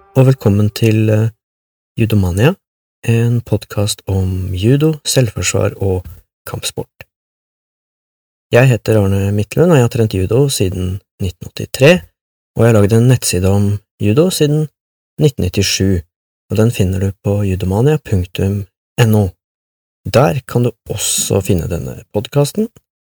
og velkommen til Judomania, en podcast om judo, selvforsvar og kampsport. Jeg heter Arne Midtlund, og jeg har trent judo siden 1983, og jeg har laget en nettside om judo siden 1997, og den finner du på judomania.no. Der kan du også finne denne podcasten,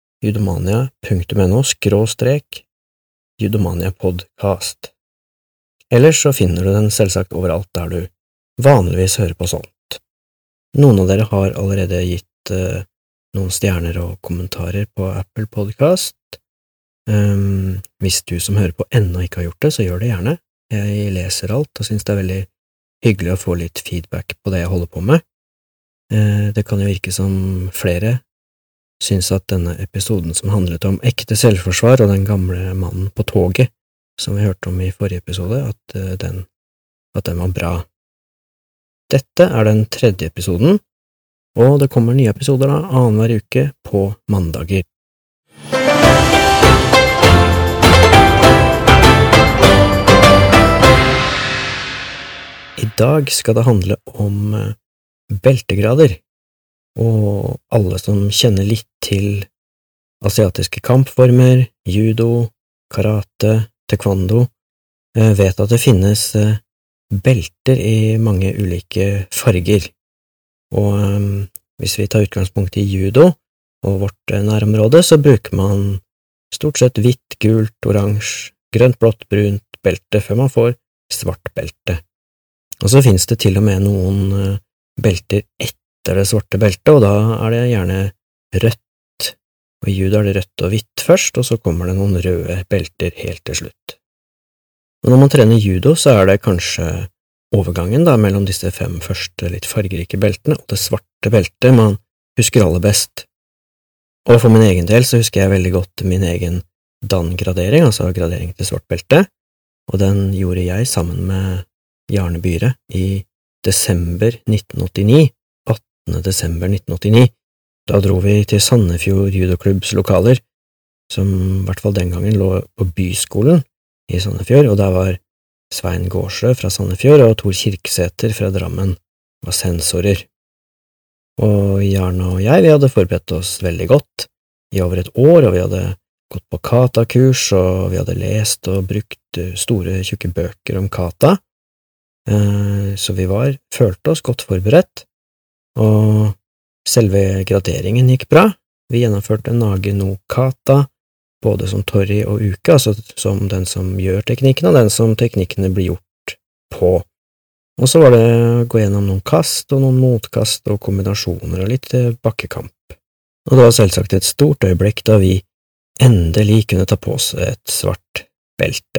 judomania.no/judomania-podcast. Ellers så finner du den selvsagt overalt der du vanligvis hører på sånt. Noen av dere har allerede gitt noen stjerner og kommentarer på Apple Podcast. Hvis du som hører på ennå ikke har gjort det, så gjør det gjerne. Jeg leser alt og synes det er veldig hyggelig å få litt feedback på det jeg holder på med. Det kan jo virke som flere synes at denne episoden som handlet om ekte selvforsvar og den gamle mannen på toget, som vi hørte om i forrige episode, at den var bra. Dette er den 3. episoden, og det kommer nye episoder da, annenhver uke på mandager. I dag skal det handle om beltegrader, og alle som kjenner litt til asiatiske kampformer, judo, karate, taekwondo, vet at det finnes belter i mange ulike farger. Og hvis vi tar utgangspunkt i judo og vårt nærområde, så bruker man stort sett hvitt, gult, oransje, grønt, blått, brunt belte før man får svart belte. Og så finnes det til og med noen belter etter det svarte beltet, og da er det gjerne rødt. Og i judo er det rødt og hvitt først, og så kommer det noen røde belter helt til slutt. Og når man trener judo, så er det kanskje overgangen da, mellom disse 5 første litt fargerike beltene og det svarte beltet man husker aller best. Og for min egen del så husker jeg veldig godt min egen dan-gradering, altså gradering til svart belte, og den gjorde jeg sammen med Jarne Byhre i desember 1989, 18. desember 1989. Da dro vi til Sandefjord judoklubbs lokaler, som i hvert fall den gangen lå på byskolen i Sandefjord, og der var Svein Gårdsjø fra Sandefjord og Tor Kirksæter fra Drammen var sensorer. Og Jarne og jeg, vi hadde forberedt oss veldig godt i over et år, og vi hadde gått på kata-kurs, og vi hadde lest og brukt store, tjukke bøker om kata, så vi følte oss godt forberedt, og selve graderingen gikk bra. Vi gjennomførte Nage no kata, både som tori og uke, altså som den som gjør teknikken, og den som teknikkene blir gjort på. Og så var det å gå gjennom noen kast, og noen motkast, og kombinasjoner, og litt bakkekamp. Og det var selvsagt et stort øyeblikk da vi endelig kunne ta på oss et svart belte.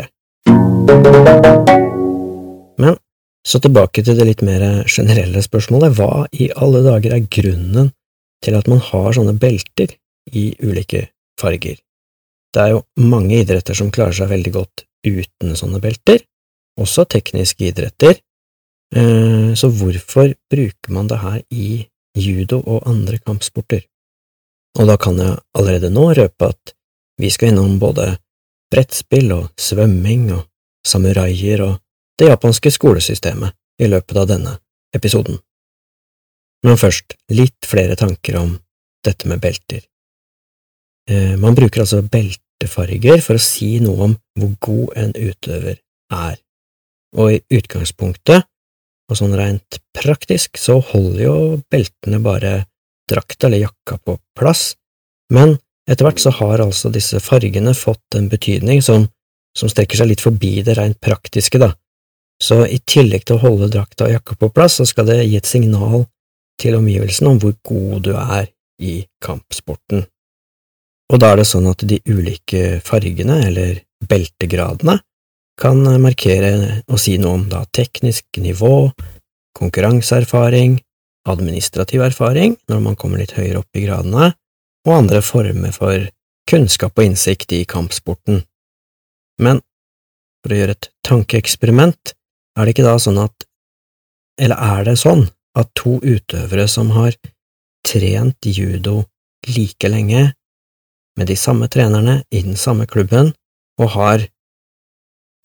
Men så tilbake til det litt mer generelle spørsmålet, hva i alle dager er grunnen til at man har sånne belter i ulike farger? Det er jo mange idretter som klarer seg veldig godt uten sånne belter, også tekniske idretter, så hvorfor bruker man det her i judo og andre kampsporter? Og da kan jeg allerede nå røpe at vi skal innom både brettspill og svømming og samuraier og det japanske skolesystemet i løpet av denne episoden. Men først, litt flere tanker om dette med belter. Man bruker altså beltefarger for å si noe om hvor god en utøver er. Og i utgangspunktet, og sånn rent praktisk, så holder jo beltene bare drakta eller jakka på plass, men etter hvert så har altså disse fargene fått en betydning som strekker seg litt forbi det rent praktiske da. Så i tillegg til å holde drakta og jakka på plass, så skal det gi et signal til omgivelsen om hvor god du er i kampsporten. Og da er det sånn at de ulike fargene, eller beltegradene, kan markere og si noe om da teknisk nivå, konkurranseerfaring, administrativ erfaring når man kommer litt høyere opp i gradene, og andre former for kunnskap og innsikt i kampsporten. Men for å gjøre et tankeeksperiment, er det ikke da sånn at, eller er det sånn at 2 utøvere som har trent judo like lenge, med de samme trenerne i den samme klubben, og har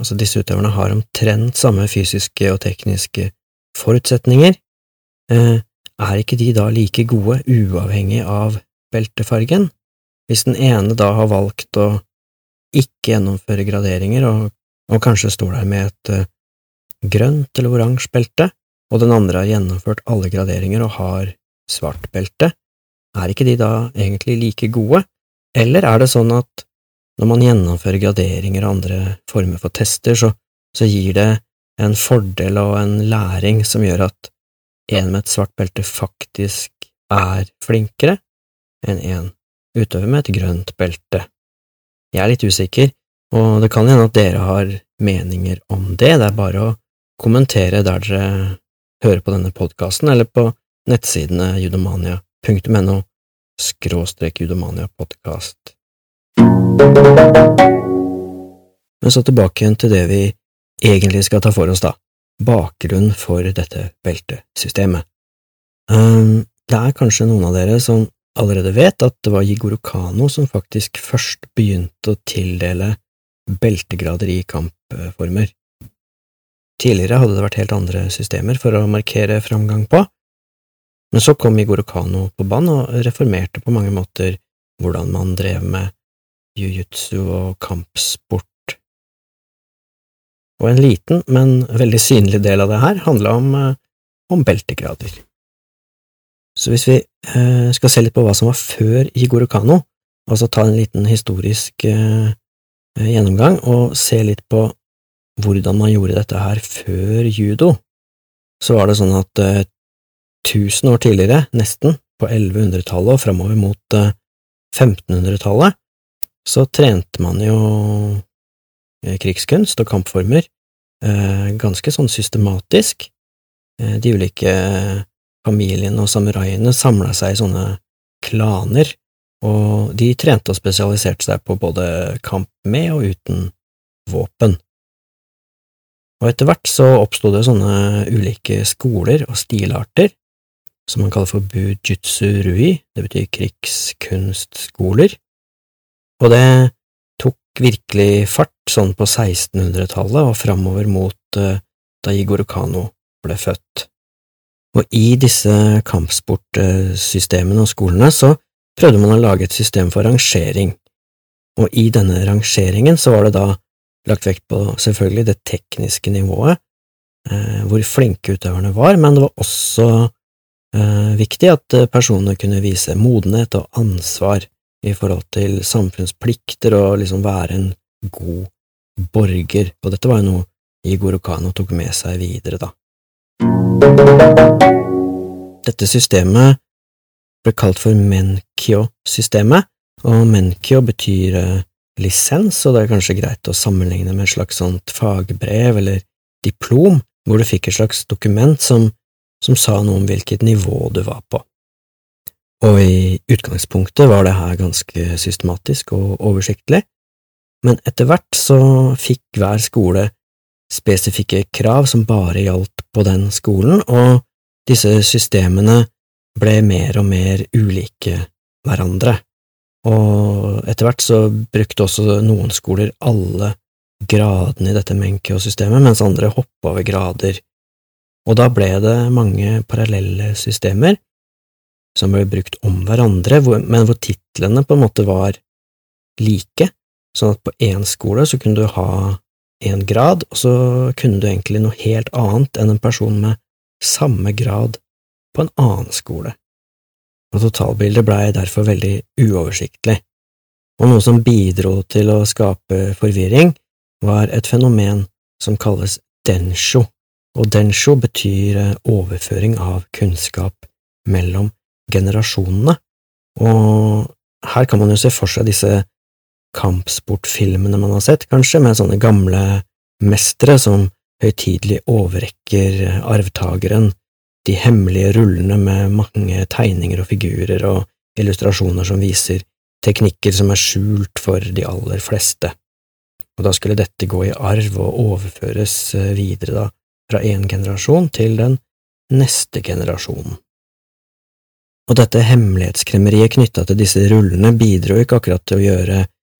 altså disse utøverne har omtrent samme fysiske og tekniske forutsetninger, er ikke de da like gode uavhengig av beltefargen? Hvis den ene da har valgt å ikke gjennomføre graderinger og kanskje står der med et grønt eller oransje belte, og den andre har gjennomført alle graderinger og har svart belte, er ikke de da egentlig like gode? Eller er det sånn at når man gjennomfører graderinger og andre former for tester, så gir det en fordel og en læring som gjør at en med et svart belte faktisk er flinkere enn en utøver med et grønt belte? Jeg er litt usikker, og det kan hende at dere har meninger om det. Det er bare å kommentere der dere hører på denne podcasten, eller på nettsidene judomania.no/judomania-podcast. Men så tilbake igjen til det vi egentlig skal ta for oss da, bakgrunnen for dette beltesystemet. Det er kanskje noen av dere som allerede vet at det var Jigoro Kano som faktisk først begynte å tildele beltegrader i kampformer. Tidligere hadde det vært helt andre systemer for å markere framgang på, men så kom Jigoro Kano på banen og reformerte på mange måter hvordan man drev med jiu-jitsu og kampsport. Og en liten, men veldig synlig del av det her handlet om beltegrader. Så hvis vi skal se litt på hva som var før Jigoro Kano, altså ta en liten historisk gjennomgang og se litt på hvordan man gjorde dette her før judo, så var det sånn at 1000 år tidligere, nesten, på 1100-tallet og fremover mot 1500-tallet, så trente man jo krigskunst og kampformer ganske sånn systematisk. De ulike familiene og samuraiene samlet seg i sånne klaner, og de trente og spesialiserte seg på både kamp med og uten våpen. Og etter hvert så oppstod det sånne ulike skoler og stilarter, som man kaller for Bujutsu Rui, det betyr krigskunstskoler, og det tok virkelig fart sånn på 1600-tallet og fremover mot da Jigoro Kano ble født. Og i disse kampsportsystemene og skolene så prøvde man å lage et system for rangering, og i denne rangeringen så var det da lagt vekt på selvfølgelig det tekniske nivået, hvor flinke utøverne var, men det var også viktig at personene kunne vise modenhet og ansvar i forhold til samfunnsplikter og liksom være en god borger, og dette var jo noe Jigoro Kano tok med seg videre da. Dette systemet ble kalt for Menkyo-systemet, og Menkyo betyr lisens, og det er kanskje greit å sammenligne med et slags sånt fagbrev eller diplom, hvor du fikk et slags dokument som sa noe om hvilket nivå du var på. Og i utgangspunktet var det her ganske systematisk og oversiktlig, men etter hvert så fikk hver skole spesifikke krav som bare gjaldt på den skolen, og disse systemene ble mer og mer ulike hverandre. Og etter hvert så brukte også noen skoler alle gradene i dette Menkyo-systemet, mens andre hoppet over grader. Og da ble det mange parallelle systemer som ble brukt om hverandre, men hvor titlene på en måte var like, sånn at på en skole så kunne du ha en grad, og så kunne du egentlig noe helt annet enn en person med samme grad på en annen skole. Og totalbildet ble derfor veldig uoversiktlig, og noe som bidro til å skape forvirring var et fenomen som kalles densho, og densho betyr overføring av kunnskap mellom generasjonene, og her kan man jo se for seg disse kampsportfilmene man har sett, kanskje, med sånne gamle mestere som høytidelig overrekker arvtageren de hemmelige rullene med mange tegninger og figurer og illustrasjoner som viser teknikker som er skjult for de aller fleste. Og da skulle dette gå i arv og overføres videre da, fra en generasjon til den neste generasjonen. Og dette hemmelighetskremmeriet knyttet til disse rullene bidro ikke akkurat til å gjøre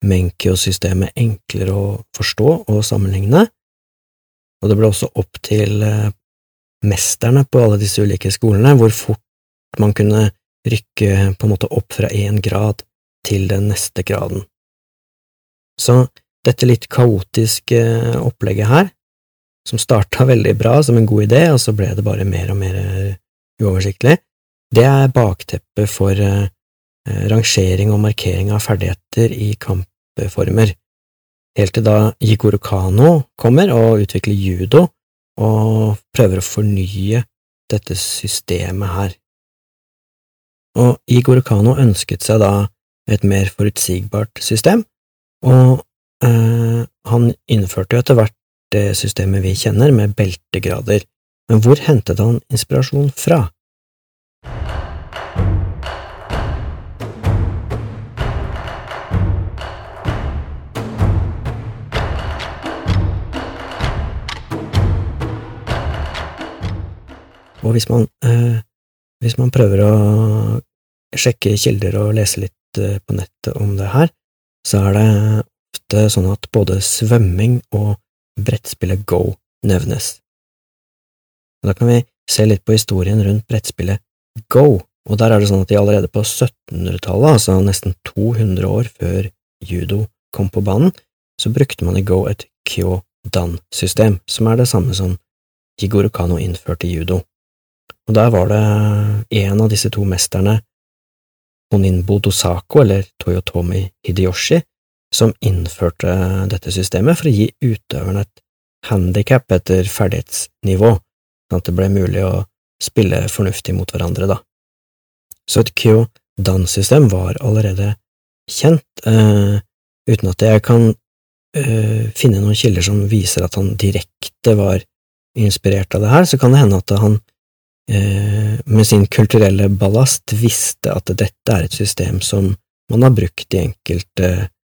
Menkyo-systemet enklere å forstå og sammenligne, og det ble også opp til mesterne på alle disse ulike skolene hvor fort man kunne rykke på en måte opp fra en grad til den neste graden. Så dette litt kaotiske opplegget her, som startet veldig bra som en god idé, og så ble det bare mer og mer uoversiktlig, det bakteppet for rangering og markering av ferdigheter i kampformer, helt til da Jigoro Kano kommer og utvikler judo og prøver å fornye dette systemet her. Og Jigoro Kano ønsket seg da et mer forutsigbart system, og han innførte jo etter hvert det systemet vi kjenner med beltegrader, men hvor hentet han inspirasjon fra? Og hvis man prøver å sjekke kilder og lese litt på nettet om det her, så det ofte sånn at både svømming og brettspillet Go nevnes. Da kan vi se litt på historien rundt brettspillet Go, og der det sånn at de allerede på 1700-tallet, altså nesten 200 år før judo kom på banen, så brukte man i Go et Kyo-Dan-system, som det samme som Jigoro Kano innførte i judo. Og der var det en av disse to mesterne, Honinbo Dosako eller Toyotomi Hideyoshi, som innførte dette systemet for å gi utøverne et handicap etter ferdighetsnivå, sånn at det ble mulig å spille fornuftig mot hverandre da. Så et Kyo-Dan-system var allerede kjent, uten at jeg kan finne noen kilder som viser at han direkte var inspirert av det her, så kan det hende at han med sin kulturelle ballast visste at dette et system som man har brukt i enkelte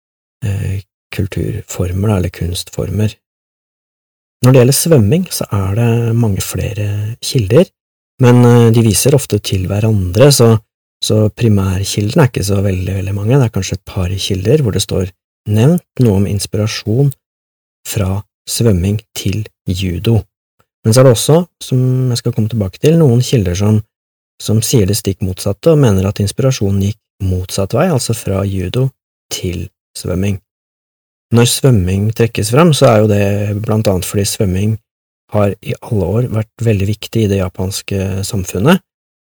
kulturformer eller kunstformer. Når det gjelder svømming, så det mange flere kilder, men de viser ofte til hverandre, så primærkilden ikke så veldig mange, det kanskje et par kilder hvor det står nevnt noe om inspirasjon fra svømming til judo. Men så det også, som jeg skal komme tilbake til, noen kilder som sier det stikk motsatte og mener at inspirasjonen gikk motsatt vei, altså fra judo til svømming. Når svømming trekkes frem, så jo det blant annet fordi svømming har i alle år vært veldig viktig i det japanske samfunnet.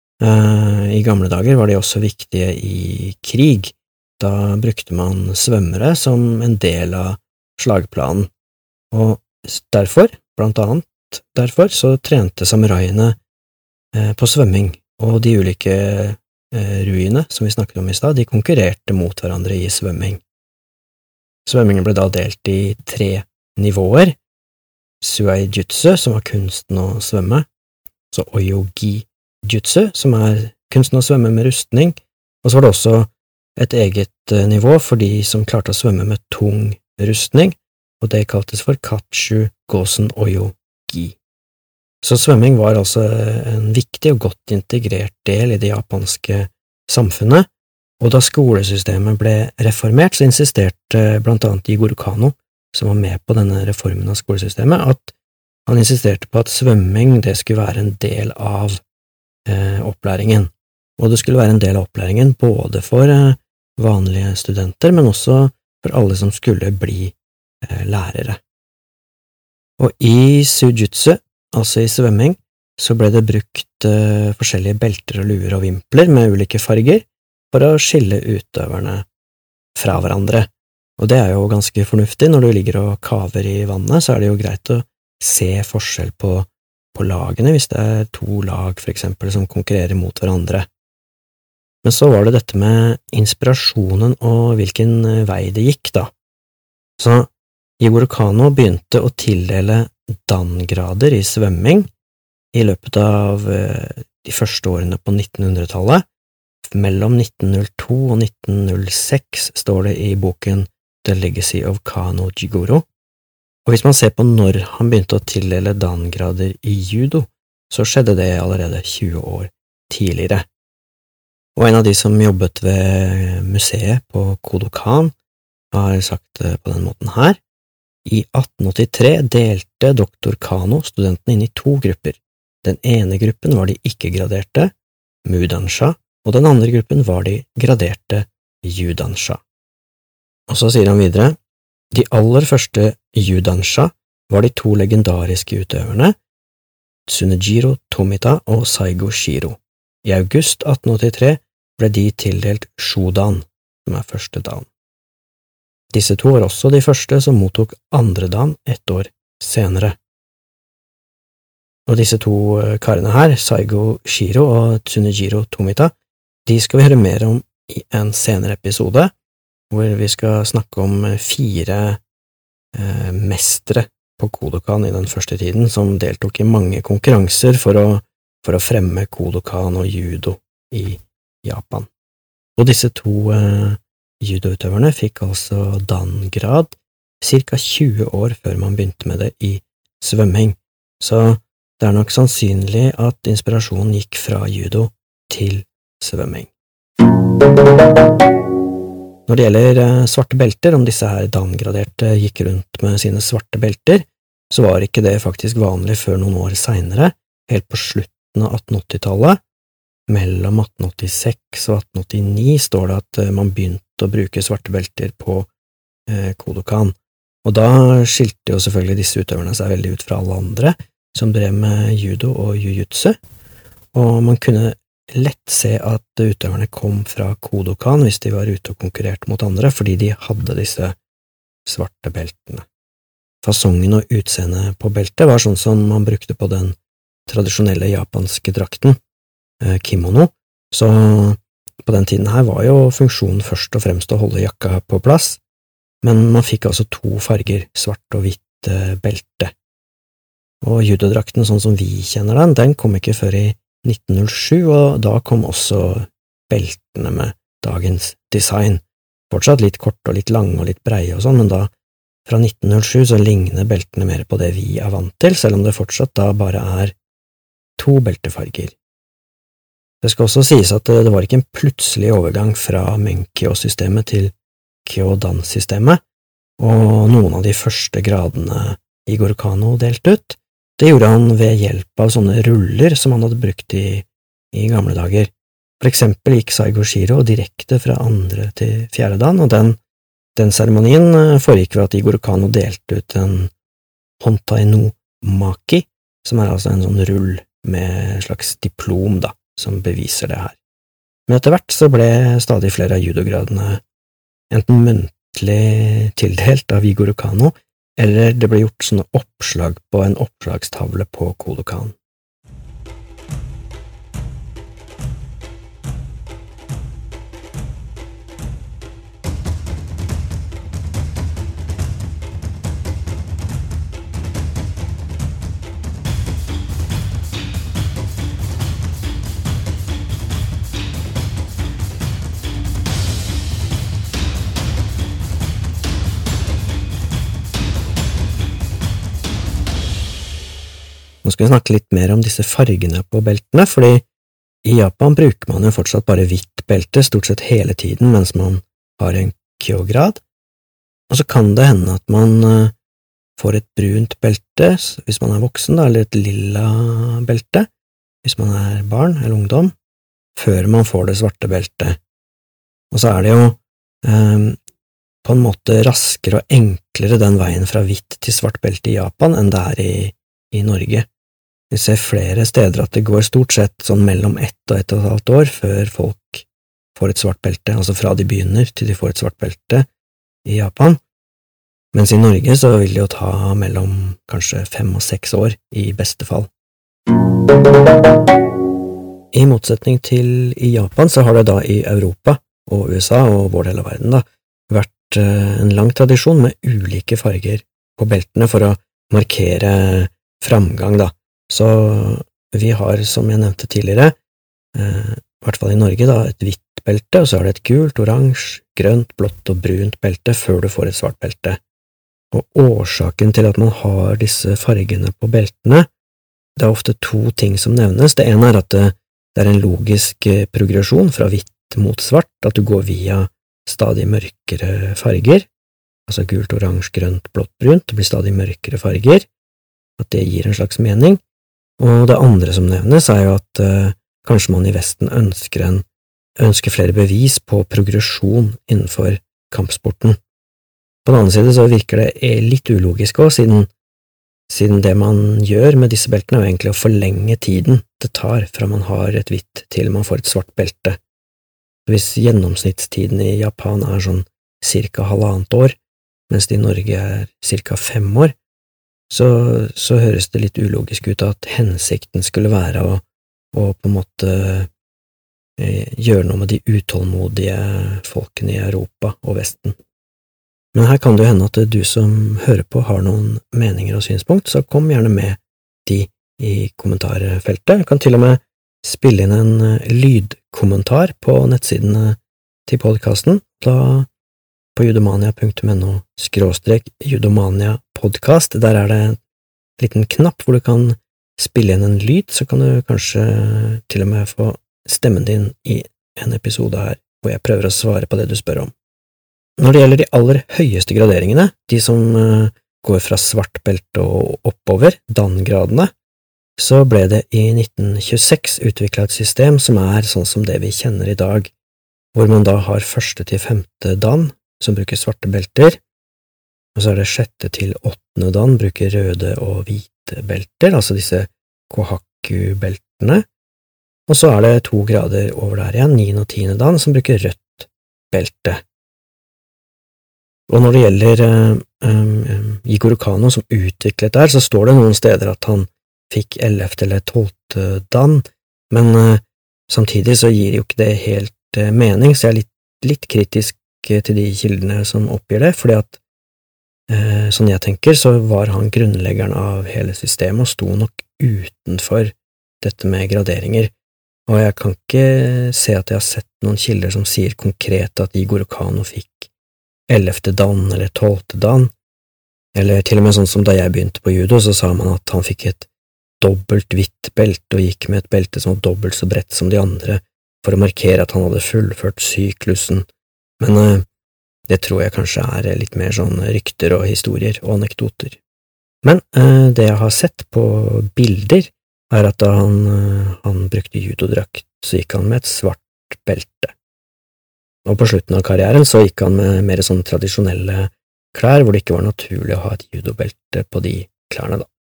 I gamle dager var de også viktige i krig. Da brukte man svømmere som en del av slagplanen, og derfor, blant annet derfor, så trente samuraiene på svømming, og de ulike ruiene som vi snakket om i stad, de konkurrerte mot hverandre i svømming. Svømmingen ble da delt i 3 nivåer: Suai Jutsu, som var kunsten å svømme, så Oyogi Jutsu, som kunsten å svømme med rustning, og så var det også et eget nivå for de som klarte å svømme med tung rustning, og det kaltes for Kachu Gosen Oyogi. Så svømming var altså en viktig og godt integrert del i det japanske samfunnet, og da skolesystemet ble reformert, så insisterte blant annet Jigoro Kano, som var med på denne reformen av skolesystemet, at han insisterte på at svømming det skulle være en del av opplæringen, og det skulle være en del av opplæringen både for vanlige studenter, men også for alle som skulle bli lærere. Og i sujutsu, altså i svømming, så ble det brukt forskjellige belter og luer og vimpler med ulike farger for å skille utøverne fra hverandre. Og det jo ganske fornuftig. Når du ligger og kaver i vannet, så det jo greit å se forskjell på lagene, hvis det 2 lag for eksempel som konkurrerer mot hverandre. Men så var det dette med inspirasjonen og hvilken vei det gikk da. Så Jigoro Kano begynte å tildele Dan-grader i svømming i løpet av de første årene på 1900-tallet. Mellom 1902 og 1906 står det i boken The Legacy of Kano Jigoro. Og hvis man ser på når han begynte å tildele Dan-grader i judo, så skjedde det allerede 20 år tidligere. Og en av de som jobbet ved museet på Kodokan, har sagt det på den måten her. I 1883 delte doktor Kano studentene inn i 2 grupper. Den ene gruppen var de ikke-graderte, Mudansha, og den andre gruppen var de graderte Judansha. Og så sier han videre, de aller første Judansha var de 2 legendariske utøverne, Tsunejiro Tomita og Saigo Shiro. I august 1883 ble de tildelt Shodan, som er første dan. Disse 2 var også de første som mottok andre dan 1 år senere. Og disse 2 karene her, Saigo Shiro og Tsunejiro Tomita, de skal vi høre mer om i en senere episode, hvor vi skal snakke om 4 mestre på Kodokan i den første tiden, som deltok i mange konkurranser for å fremme Kodokan og judo i Japan. Og disse 2 judoutøverne fikk altså dan-grad ca. 20 år før man begynte med det i svømming, så det er nok sannsynlig at inspirasjonen gikk fra judo til svømming. Når det gjelder svarte belter, om disse her dan-graderte gikk rundt med sine svarte belter, så var ikke det faktisk vanlig før noen år senere, helt på slutten av 1880-tallet. Mellom 1886 og 1889 står det at man begynte å bruke svarte belter på Kodokan, og da skilte jo selvfølgelig disse utøverne seg veldig ut fra alle andre som drev med judo og jujutsu, og man kunne lett se at utøverne kom fra Kodokan hvis de var ute og konkurrerte mot andre, fordi de hadde disse svarte beltene. Fasongen og utseendet på beltet var sånn som man brukte på den tradisjonelle japanske drakten, kimono, så på den tiden her var jo funksjonen først og fremst å holde jakka på plass, men man fikk altså 2 farger, svart og hvitt belte. Og judodrakten sånn som vi kjenner den kom ikke før i 1907, og da kom også beltene med dagens design. Fortsatt litt kort og litt lange og litt breie og sånn, men da fra 1907 så ligner beltene mer på det vi er vant til, selv om det fortsatt da bare er 2 beltefarger. Det skal også sies at det var ikke en plutselig overgang fra Menkyo-systemet til Kyodan-systemet, og noen av de første gradene Igor Kano delte ut, det gjorde han ved hjelp av sånne ruller som han hadde brukt i gamle dager. For eksempel gikk Saigo Shiro direkte fra 2. til 4. dan, og den seremonien foregikk ved at Igor Kano delte ut en Hontai no Maki, som er altså en sånn rull med en slags diplom da, som beviser det her. Men etter hvert så ble stadig flere av judogradene enten muntlig tildelt av Igor Kano, eller det ble gjort sånne oppslag på en oppslagstavle på Kodokan. Nå skal vi snakke litt mer om disse fargene på beltene, fordi i Japan bruker man jo fortsatt bare hvitt belte stort sett hele tiden mens man har en Kyo-grad, og så kan det hende at man får et brunt belte hvis man er voksen, da, eller et lilla belte hvis man er barn eller ungdom, før man får det svarte beltet. Og så er det jo på en måte raskere og enklere den veien fra hvitt til svart belte i Japan enn det er i Norge. Vi ser flere steder at det går stort sett sånn mellom 1 og 1,5 år før folk får et svart belte, altså fra de begynner til de får et svart belte i Japan, mens i Norge så vil det jo ta mellom kanskje 5 og 6 år i beste fall. I motsetning til i Japan så har det da i Europa og USA og vår del av verden da vært en lang tradisjon med ulike farger på beltene for å markere framgang da. Så vi har, som jeg nevnte tidligere, i hvert fall i Norge da, et hvitt belte, og så er det et gult, oransje, grønt, blått og brunt belte før du får et svart belte. Og årsaken til at man har disse fargene på beltene, det er ofte 2 ting som nevnes. Det ene er at det er en logisk progresjon fra hvitt mot svart, at du går via stadig mørkere farger, altså gult, oransje, grønt, blått, brunt, det blir stadig mørkere farger, at det gir en slags mening. Og det andre som nevnes jo at kanskje man i Vesten ønsker flere bevis på progresjon innenfor kampsporten. På den annen side så virker det litt ulogisk også, siden det man gjør med disse beltene egentlig å forlenge tiden det tar fra man har et hvitt til man får et svart belte. Hvis gjennomsnittstiden i Japan sånn cirka 1,5 år, mens det i Norge cirka 5 år, så høres det litt ulogisk ut at hensikten skulle være å på en måte gjøre noe med de utålmodige folkene i Europa og Vesten. Men her kan det jo hende at du som hører på har noen meninger og synspunkt, så kom gjerne med de i kommentarfeltet. Du kan til og med spille inn en lydkommentar på nettsidene til podcasten, da på judomania.no/judomania-podcast. Der det en liten knapp hvor du kan spille inn en lyd, så kan du kanskje til og med få stemmen din i en episode her, hvor jeg prøver å svare på det du spør om. Når det gjelder de aller høyeste graderingene, de som går fra svart belte og oppover, dan-gradene, så ble det i 1926 utviklet et system som sånn som det vi kjenner i dag, hvor man da har 1. til 5. dan, som bruker svarte belter, og så det 6. til 8. dan, bruker røde og hvite belter, altså disse kohaku-beltene, og så det 2 grader over der igjen, 9. og 10. dan, som bruker rødt belte. Og når det gjelder Jigoro Kano som utviklet der, så står det noen steder at han fikk 11. eller 12. dan, men samtidig så gir jo ikke det helt mening, så jeg litt kritisk til de kildene som oppgir det, fordi at sånn jeg tenker, så var han grunnleggeren av hele systemet og sto nok utenfor dette med graderinger, og jeg kan ikke se at jeg har sett noen kilder som sier konkret at Jigoro Kano fikk 11. dan eller 12. dan, eller til og med sånn som da jeg begynte på judo, så sa man at han fikk et dobbelt hvitt belte og gikk med et belte som var dobbelt så bredt som de andre, for å markere at han hadde fullført syklusen, men det tror jeg kanskje litt mer sånn rykter og historier og anekdoter. Men det jeg har sett på bilder at da han brukte judodrakt, så gikk han med et svart belte. Og på slutten av karrieren så gikk han med mer sånn tradisjonelle klær, hvor det ikke var naturlig å ha et judobelte på de klærne da.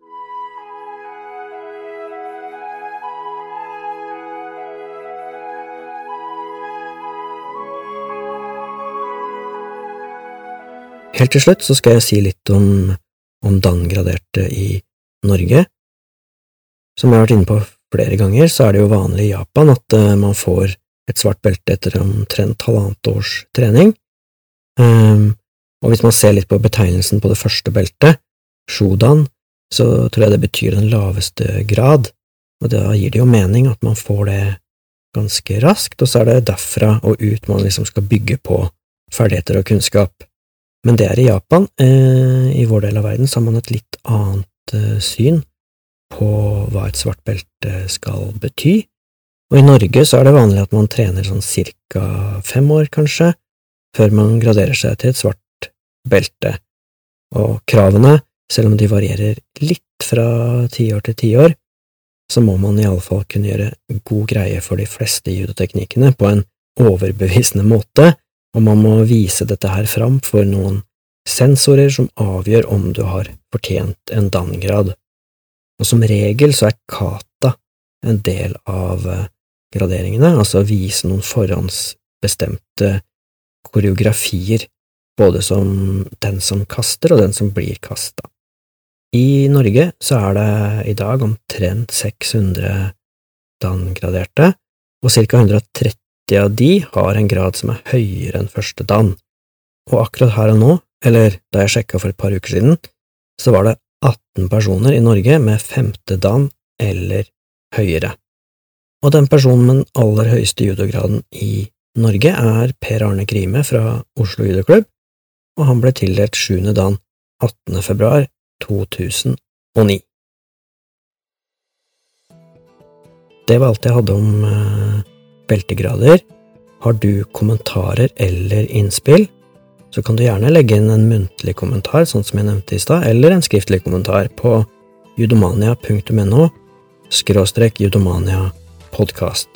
Helt til slutt så skal jeg si litt om dan-graderte i Norge. Som jeg har vært inne på flere ganger, så det jo vanlig i Japan at man får et svart belte etter omtrent 1,5 års trening. Og hvis man ser litt på betegnelsen på det første beltet, shodan, så tror jeg det betyr den laveste grad, og da gir det jo mening at man får det ganske raskt, og så det derfra og ut man liksom skal bygge på ferdigheter og kunnskap. Men det i Japan. I vår del av verden så har man et litt annet syn på hva et svart belte skal bety, og i Norge så det vanlig at man trener sånn cirka 5 år kanskje, før man graderer seg til et svart belte, og kravene, selv om de varierer litt fra 10 år til 10 år, så må man i alle fall kunne gjøre god greie for de fleste judoteknikkene på en overbevisende måte, og man må vise dette her fram for noen sensorer som avgjør om du har fortjent en dan-grad. Og som regel så kata en del av graderingene, altså vise noen forhåndsbestemte koreografier, både som den som kaster og den som blir kastet. I Norge så det i dag omtrent 600 dan-graderte, og ca. 130 av de har en grad som høyere enn første dan. Og akkurat her og nå, eller da jeg sjekket for et par uker siden, så var det 18 personer i Norge med 5. dan eller høyere. Og den personen med den aller høyeste judograden i Norge Per Arne Grime fra Oslo Judoklubb, og han ble tildelt 7. dan 18. februar 2009. Det var alt jeg hadde om beltegrader. Har du kommentarer eller innspill, så kan du gjerne legge inn en muntlig kommentar, sånn som jeg nevnte i stad, eller en skriftlig kommentar på judomania.no/judomania podcast.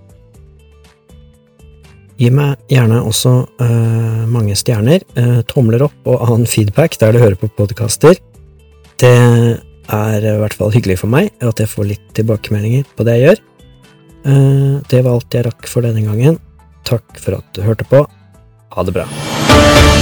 Gi meg gjerne også mange stjerner, tomler opp og annen feedback der du hører på podcaster. Det I hvert fall hyggelig for meg at jeg får litt tilbakemeldinger på det jeg gjør. Det var alt jeg rakk for denne gangen. Takk for at du hørte på. Ha det bra.